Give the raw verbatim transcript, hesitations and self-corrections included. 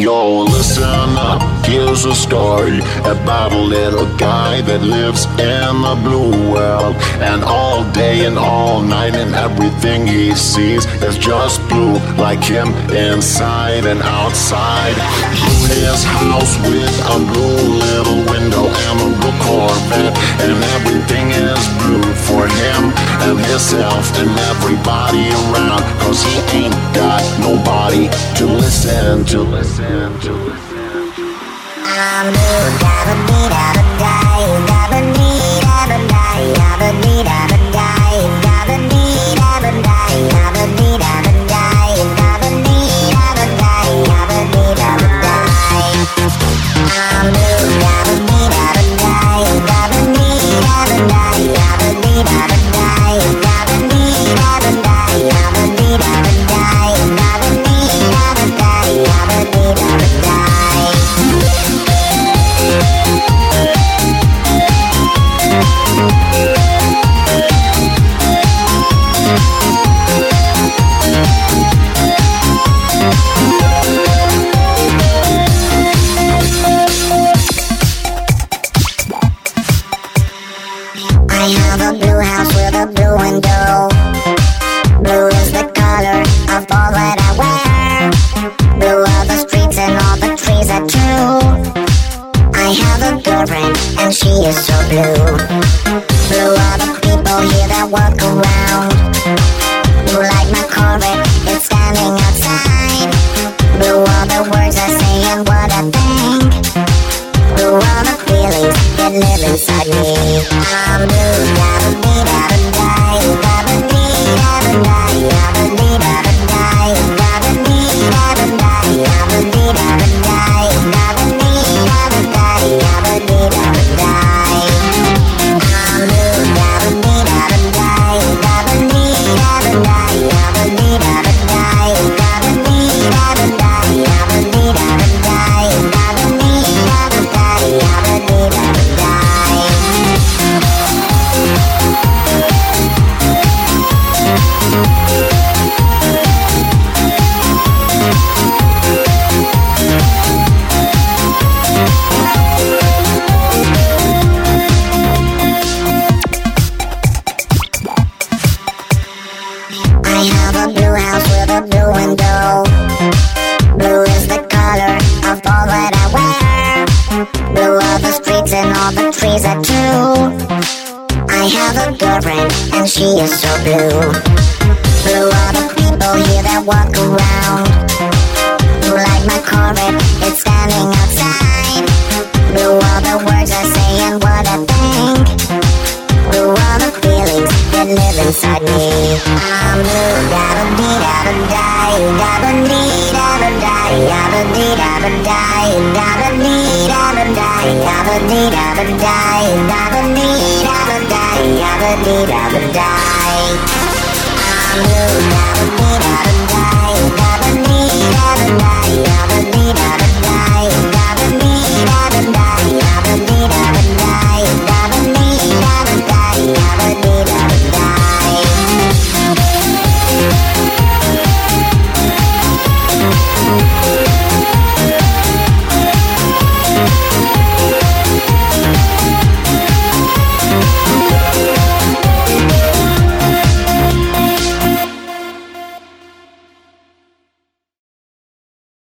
Yo, listen up, here's a story about a little guy that lives in the blue world. And all day and all night and everything he sees is just blue, like him inside and outside. Blue his house with a blue little window and a blue Corvette, and everything is blue for him and himself and everybody around, cause he ain't got nobody to listen to. Listen to, listen to. I'm blue, dabba dee dabba die, dabba dee dabba die, dabba dee dabba die, dabba dee dabba die, dabba dee dabba die, dabba dee dabba die, dabba dee dabba die. I'm blue, dabba dee dabba die, dabba dee dabba die, dabba dee dabba die, dabba dee dabba die, dabba dee dabba die, dabba dee dabba die, dabba dee dabba die. I have a blue house with a blue window. Blue is the color of all that I wear. Blue are the streets and all the trees are true. I have a girlfriend and she is so blue. Blue are the people here that walk around. Blue like my Corvette, it's standing outside. Blue are the words I say and what I think. Blue are the feelings that live inside me. I'm blue, dabba dee dabba die, dabba dee dabba die, dabba dee dabba die, dabba dee dabba die, dabba dee dabba die, dabba dee dabba die, dabba dee dabba die. I'm blue, dabba dee dabba die, dabba dee dabba die, dabba dee dabba die, dabba dee dabba die, dabba dee dabba die, dabba dee dabba die, dabba dee dabba die. I have a blue house with a blue window. Blue is the color of all that I wear. Blue are the streets and all the trees are true. I have a girlfriend and she is so blue. Blue are the people here that walk around. Blue like my Corvette, it's standing outside. Blue are the words I say and what I think. Blue are the feelings that live inside me. I'm blue, dabba dee dabba die, dabba dee dabba die, dabba dee dabba die, dabba dee dabba die, dabba dee dabba die, dabba dee dabba die, dabba dee dabba die. I'm blue, dabba dee dabba die.